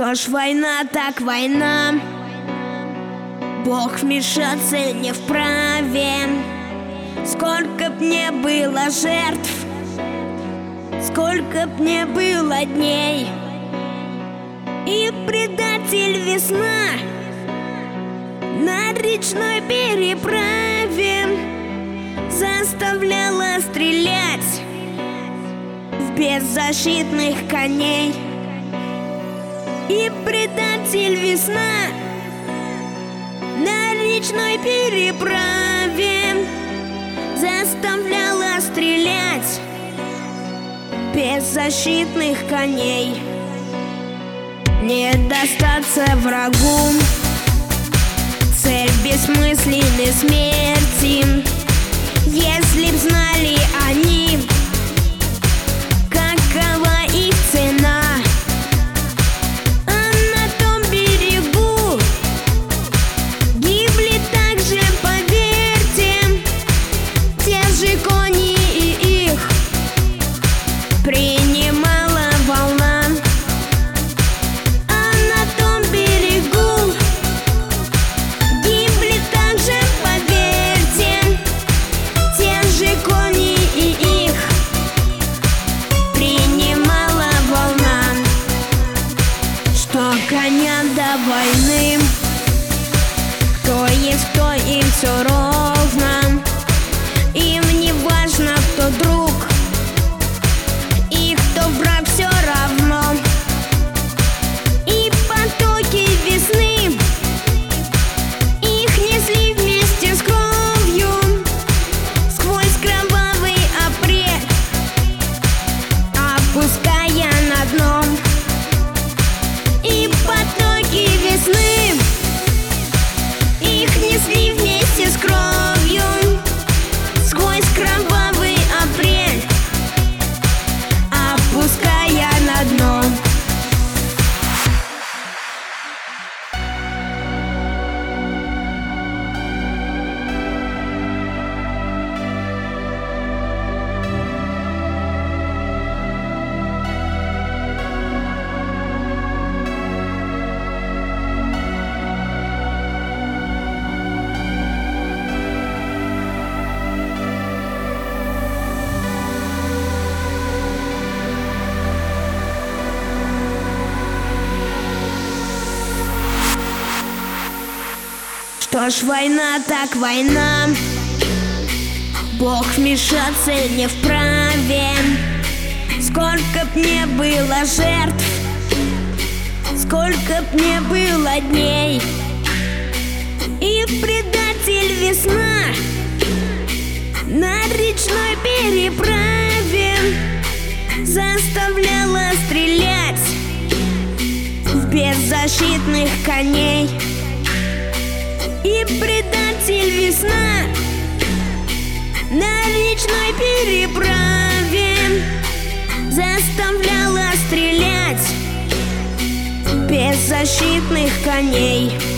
Что ж война, так война. Бог вмешаться не вправе. Сколько б не было жертв, сколько б не было дней, и предатель весна на речной переправе заставляла стрелять в беззащитных коней. И предатель весна на речной переправе заставляла стрелять беззащитных коней. Не достаться врагу, цель бессмысленной смерти. Если б знали они, какова их цена, а на том берегу гибли также, поверьте, те же кони, и их принимала волна. А на том берегу гибли также, поверьте, те же кони, и их принимала волна. Что коня до войны, кто есть, кто им все ровно. Им не важно, кто друг и кто враг, все равно. И потоки весны их несли вместе с кровью сквозь кровавый апрель, опуская на дно. И потоки весны их несли вместе с кровью сквозь кровавый апрель, опуская на дно. Что ж война, так война. Бог вмешаться не вправе. Сколько б не было жертв, сколько б не было дней, и предатель весна на речной переправе заставляла стрелять в беззащитных коней. И предатель весна на речной переправе заставляла стрелять беззащитных коней.